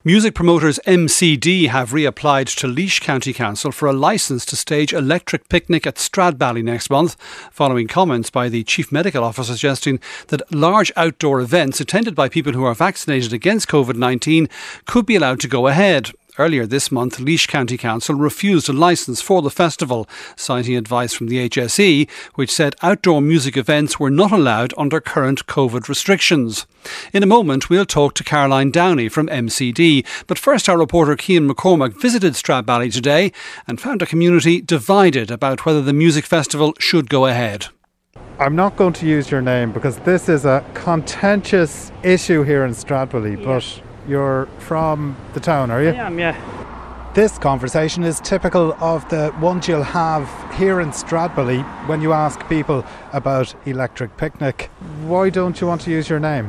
Music promoters MCD have reapplied to Laois County Council for a licence to stage Electric Picnic at Stradbally next month, following comments by the Chief Medical Officer suggesting that large outdoor events attended by people who are vaccinated against COVID-19 could be allowed to go ahead. Earlier this month, Laois County Council refused a licence for the festival, citing advice from the HSE, which said outdoor music events were not allowed under current COVID restrictions. In a moment, we'll talk to Caroline Downey from MCD. But first, our reporter Cian McCormack visited Stradbally today and found a community divided about whether the music festival should go ahead. I'm not going to use your name because this is a contentious issue here in Stradbally, but you're from the town, are you? I am, yeah. This conversation is typical of the ones you'll have here in Stradbally when you ask people about Electric Picnic. Why don't you want to use your name?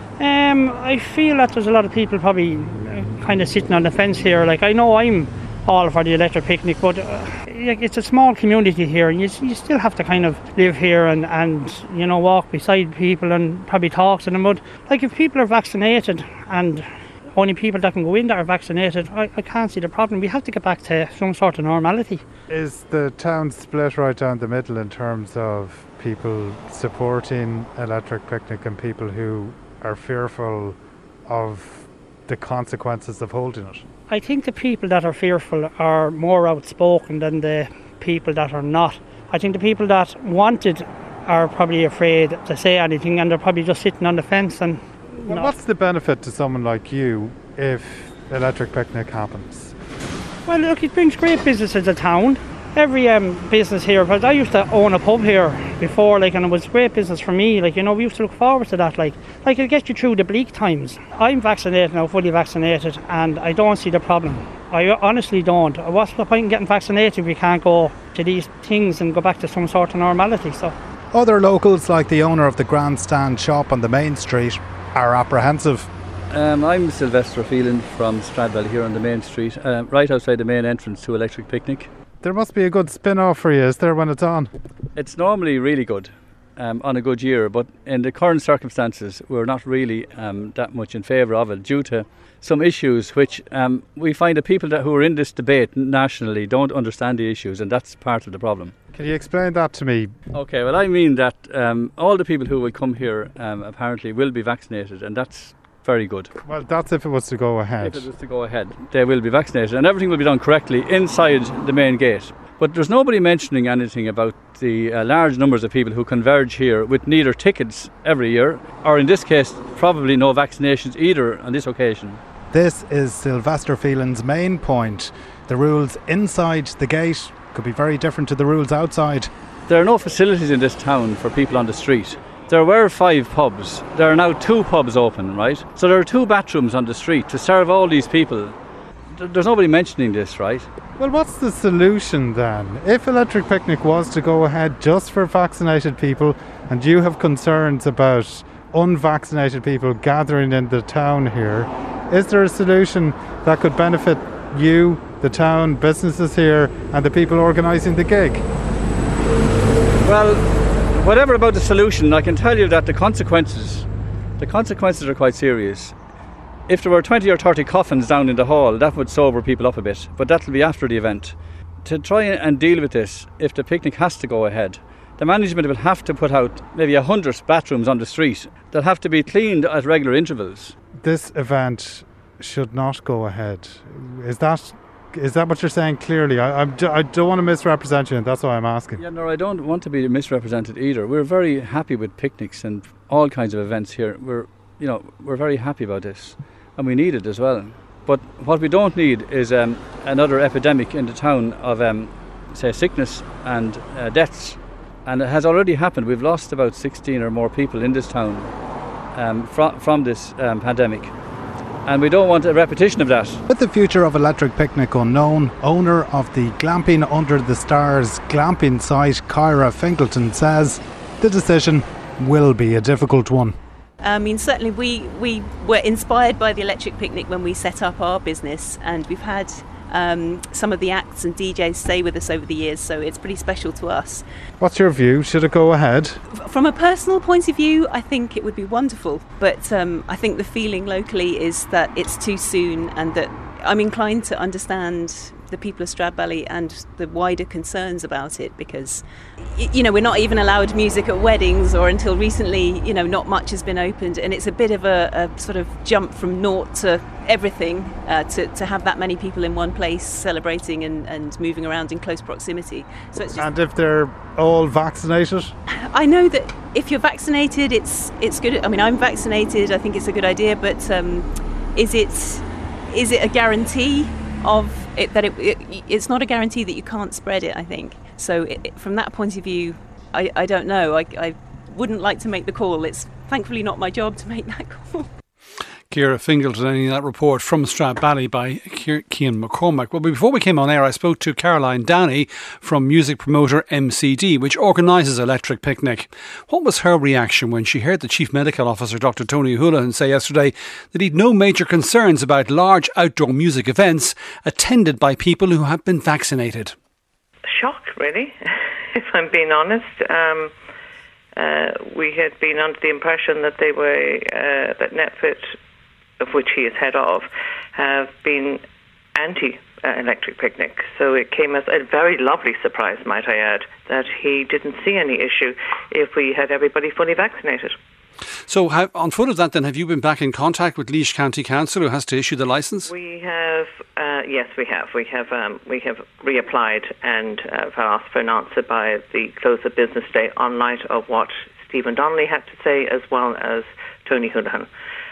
I feel that there's a lot of people probably kind of sitting on the fence here. Like, I know I'm all for the Electric Picnic, but it's a small community here, and you still have to kind of live here and you know, walk beside people and probably talk to them. But like, if people are vaccinated and only people that can go in that are vaccinated, I can't see the problem. We have to get back to some sort of normality. Is the town split right down the middle in terms of people supporting Electric Picnic and people who are fearful of the consequences of holding it? I think the people that are fearful are more outspoken than the people that are not. I think the people that want it are probably afraid to say anything, and they're probably just sitting on the fence. And well, what's the benefit to someone like you if Electric Picnic happens? Well, look, it brings great business to the town. Every business here, because I used to own a pub here before, like, and it was great business for me. Like, you know, we used to look forward to that. Like it'll get you through the bleak times. I'm vaccinated now, fully vaccinated, and I don't see the problem. I honestly don't. What's the point in getting vaccinated if we can't go to these things and go back to some sort of normality? So, other locals, like the owner of the Grandstand shop on the main street, are apprehensive. I'm Sylvester Phelan from Stradbally here on the main street, right outside the main entrance to Electric Picnic. There must be a good spin-off for you, is there, when it's on? It's normally really good on a good year, but in the current circumstances we're not really that much in favour of it due to some issues which we find that people who are in this debate nationally don't understand the issues, and that's part of the problem. Can you explain that to me? Okay, well, I mean that all the people who will come here apparently will be vaccinated, and that's very good. Well, that's if it was to go ahead. If it was to go ahead, they will be vaccinated and everything will be done correctly inside the main gate. But there's nobody mentioning anything about the large numbers of people who converge here with neither tickets every year, or in this case, probably no vaccinations either on this occasion. This is Sylvester Phelan's main point. The rules inside the gate could be very different to the rules outside. There are no facilities in this town for people on the street. There were 5 pubs. There are now 2 pubs open, right? So there are 2 bathrooms on the street to serve all these people. There's nobody mentioning this, right? Well, what's the solution then? If Electric Picnic was to go ahead just for vaccinated people, and you have concerns about unvaccinated people gathering in the town here, is there a solution that could benefit you, the town, businesses here, and the people organising the gig? Well, whatever about the solution, I can tell you that the consequences are quite serious. If there were 20 or 30 coffins down in the hall, that would sober people up a bit, but that'll be after the event. To try and deal with this, if the picnic has to go ahead, the management will have to put out maybe 100 bathrooms on the street. They'll have to be cleaned at regular intervals. This event should not go ahead. Is that what you're saying clearly? I don't want to misrepresent you, and that's why I'm asking. Yeah, no, I don't want to be misrepresented either. We're very happy with picnics and all kinds of events here. We're very happy about this, and we need it as well. But what we don't need is another epidemic in the town of, say, sickness and deaths. And it has already happened. We've lost about 16 or more people in this town from this pandemic. And we don't want a repetition of that. With the future of Electric Picnic unknown, owner of the Glamping Under the Stars glamping site, Kyra Finkleton, says the decision will be a difficult one. I mean, certainly we were inspired by the Electric Picnic when we set up our business, and we've had some of the acts and DJs stay with us over the years, so it's pretty special to us. What's your view? Should it go ahead? From a personal point of view, I think it would be wonderful, but I think the feeling locally is that it's too soon, and that I'm inclined to understand the people of Stradbally and the wider concerns about it, because we're not even allowed music at weddings, or until recently not much has been opened, and it's a bit of a sort of jump from naught to everything to have that many people in one place celebrating and moving around in close proximity. So it's just, and if they're all vaccinated? I know that if you're vaccinated, it's good. I mean, I'm vaccinated. I think it's a good idea, but is it a guarantee of it, that it's not a guarantee that you can't spread it, I think. So from that point of view, I don't know. I wouldn't like to make the call. It's thankfully not my job to make that call. Ciara Fingleton, ending that report from Stradbally by Cian McCormack. Well, before we came on air, I spoke to Caroline Downey from music promoter MCD, which organises Electric Picnic. What was her reaction when she heard the Chief Medical Officer, Dr. Tony Holohan, say yesterday that he'd no major concerns about large outdoor music events attended by people who have been vaccinated? Shock, really, if I'm being honest. We had been under the impression that they were that Netflix, of which he is head of, have been anti-Electric Picnic. So it came as a very lovely surprise, might I add, that he didn't see any issue if we had everybody fully vaccinated. So on foot of that then, have you been back in contact with Laois County Council, who has to issue the licence? We have, yes, we have. We have reapplied and have asked for an answer by the close of business day on light of what Stephen Donnelly had to say, as well as Tony Holohan.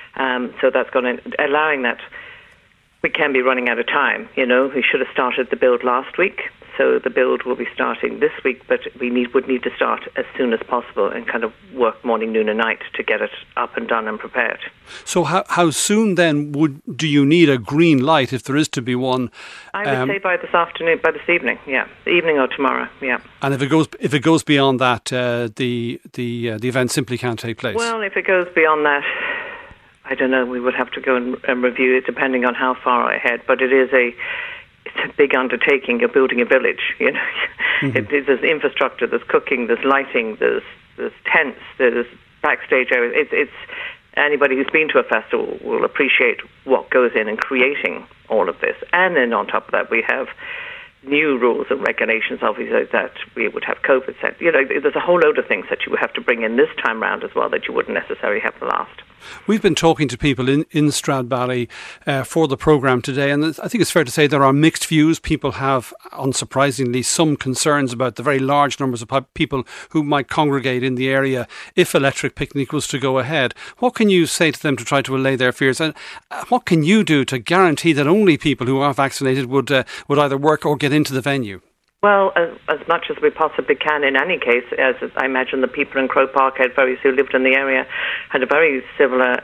So that's going to, allowing that we can be running out of time. We should have started the build last week. So the build will be starting this week, but we would need to start as soon as possible and kind of work morning, noon and night to get it up and done and prepared. So how soon then do you need a green light, if there is to be one? I would say by this evening, yeah, the evening or tomorrow, yeah. And if it goes beyond that, the event simply can't take place. Well, if it goes beyond that, I don't know. We would have to go and review it depending on how far ahead. But it's a big undertaking. You're building a village, Mm-hmm. There's infrastructure, there's cooking, there's lighting, there's tents, there's backstage areas. It's anybody who's been to a festival will appreciate what goes in creating all of this. And then on top of that, we have new rules and regulations, obviously, that we would have COVID set. There's a whole load of things that you would have to bring in this time round as well that you wouldn't necessarily have the last. We've been talking to people in Stradbally for the programme today, and I think it's fair to say there are mixed views. People have, unsurprisingly, some concerns about the very large numbers of people who might congregate in the area if Electric Picnic was to go ahead. What can you say to them to try to allay their fears? And what can you do to guarantee that only people who are vaccinated would either work or get into the venue? Well, as much as we possibly can in any case, as I imagine the people in Croke Park who lived in the area had a very similar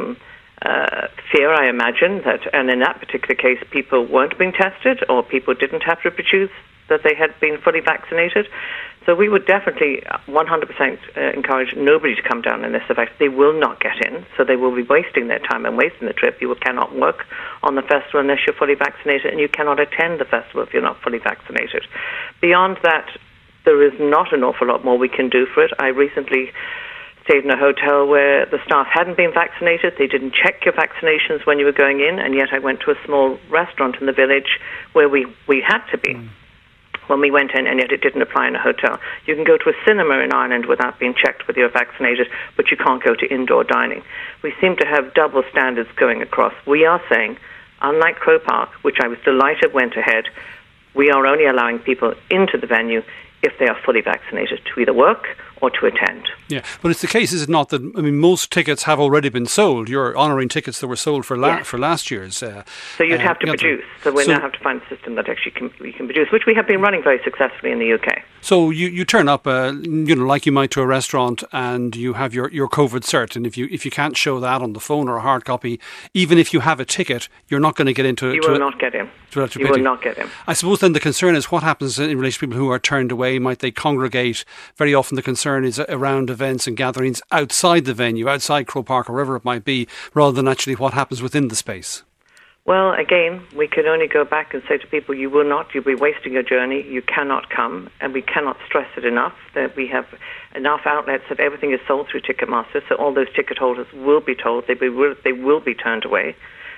fear, I imagine, and in that particular case people weren't being tested or people didn't have to produce that they had been fully vaccinated. So we would definitely 100% encourage nobody to come down in this event. They will not get in, so they will be wasting their time and wasting the trip. You cannot work on the festival unless you're fully vaccinated, and you cannot attend the festival if you're not fully vaccinated. Beyond that, there is not an awful lot more we can do for it. I recently stayed in a hotel where the staff hadn't been vaccinated. They didn't check your vaccinations when you were going in, and yet I went to a small restaurant in the village where we had to be. When we went in, and yet it didn't apply in a hotel. You can go to a cinema in Ireland without being checked whether you're vaccinated, but you can't go to indoor dining. We seem to have double standards going across. We are saying, unlike Croke Park, which I was delighted went ahead, we are only allowing people into the venue if they are fully vaccinated to either work or to attend. Yeah, but it's the case, is it not, that, most tickets have already been sold. You're honouring tickets that were sold for last year's. So you'd have to produce. So we now have to find a system that actually we can produce, which we have been running very successfully in the UK. So you turn up, like you might to a restaurant, and you have your COVID cert, and if you can't show that on the phone or a hard copy, even if you have a ticket, you're not going to get into. You will not get in. You will not get in. I suppose then the concern is what happens in relation to people who are turned away. Might they congregate? Very often the concern is around events and gatherings outside the venue, outside Croke Park or wherever it might be, rather than actually what happens within the space. Well, again, we can only go back and say to people, you'll be wasting your journey, you cannot come, and we cannot stress it enough that we have enough outlets that everything is sold through Ticketmaster, so all those ticket holders will be told they will be turned away.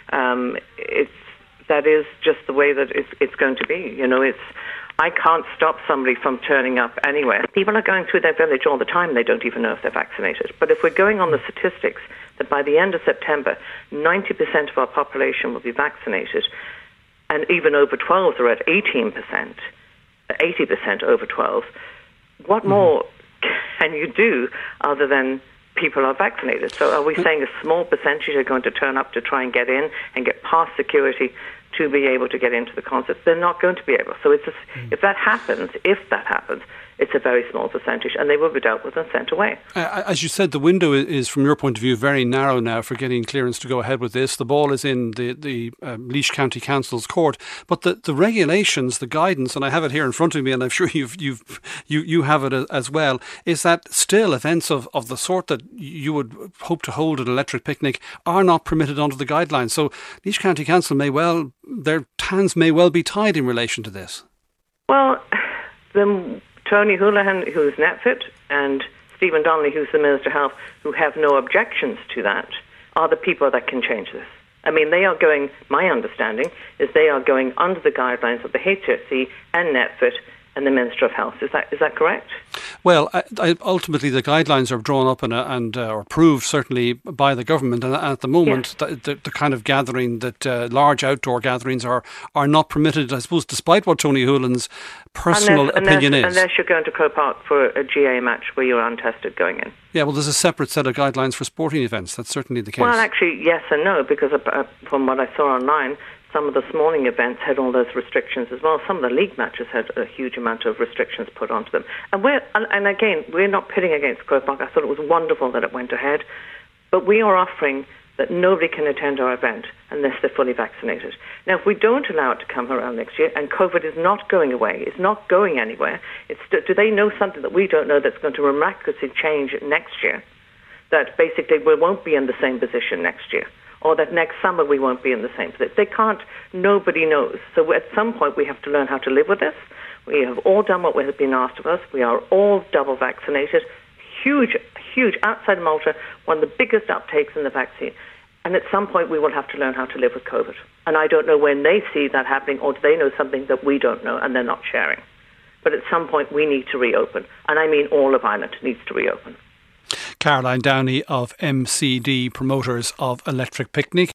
That is just the way that it's going to be. I can't stop somebody from turning up anywhere. People are going through their village all the time. They don't even know if they're vaccinated. But if we're going on the statistics that by the end of September, 90% of our population will be vaccinated, and even over 12s are at 18%, 80% over 12s, what more can you do other than people are vaccinated? So are we saying a small percentage are going to turn up to try and get in and get past security to be able to get into the concerts? They're not going to be able. So if that happens, it's a very small percentage, and they will be dealt with and sent away. As you said, the window is, from your point of view, very narrow now for getting clearance to go ahead with this. The ball is in the Laois County Council's court, but the regulations, the guidance, and I have it here in front of me, and I'm sure you have it as well, is that still events of the sort that you would hope to hold at Electric Picnic are not permitted under the guidelines. So Laois County Council their hands may well be tied in relation to this. Well, Tony Holohan, who's NetFit, and Stephen Donnelly, who's the Minister of Health, who have no objections to that, are the people that can change this. I mean, my understanding is they are going under the guidelines of the HSE and NetFit and the Minister of Health. Is that correct? Well, ultimately the guidelines are drawn up and approved certainly by the government, and at the moment the kind of gathering that large outdoor gatherings are not permitted, I suppose, despite what Tony Holohan's personal opinion is. Unless you're going to Croke Park for a GA match where you're untested going in. Yeah, well, there's a separate set of guidelines for sporting events. That's certainly the case. Well, actually, yes and no, because from what I saw online, some of the smalling events had all those restrictions as well. Some of the league matches had a huge amount of restrictions put onto them. And again, we're not pitting against Croke Park. I thought it was wonderful that it went ahead. But we are offering that nobody can attend our event unless they're fully vaccinated. Now, if we don't allow it to come around next year, and COVID is not going away, it's not going anywhere, do they know something that we don't know that's going to miraculously change next year? That basically we won't be in the same position next year? Or that next summer we won't be in the same position. They can't, nobody knows. So at some point we have to learn how to live with this. We have all done what has been asked of us. We are all double vaccinated. Huge, outside Malta, one of the biggest uptakes in the vaccine. And at some point we will have to learn how to live with COVID. And I don't know when they see that happening, or do they know something that we don't know and they're not sharing. But at some point we need to reopen. And I mean all of Ireland needs to reopen. Caroline Downey of MCD, promoters of Electric Picnic.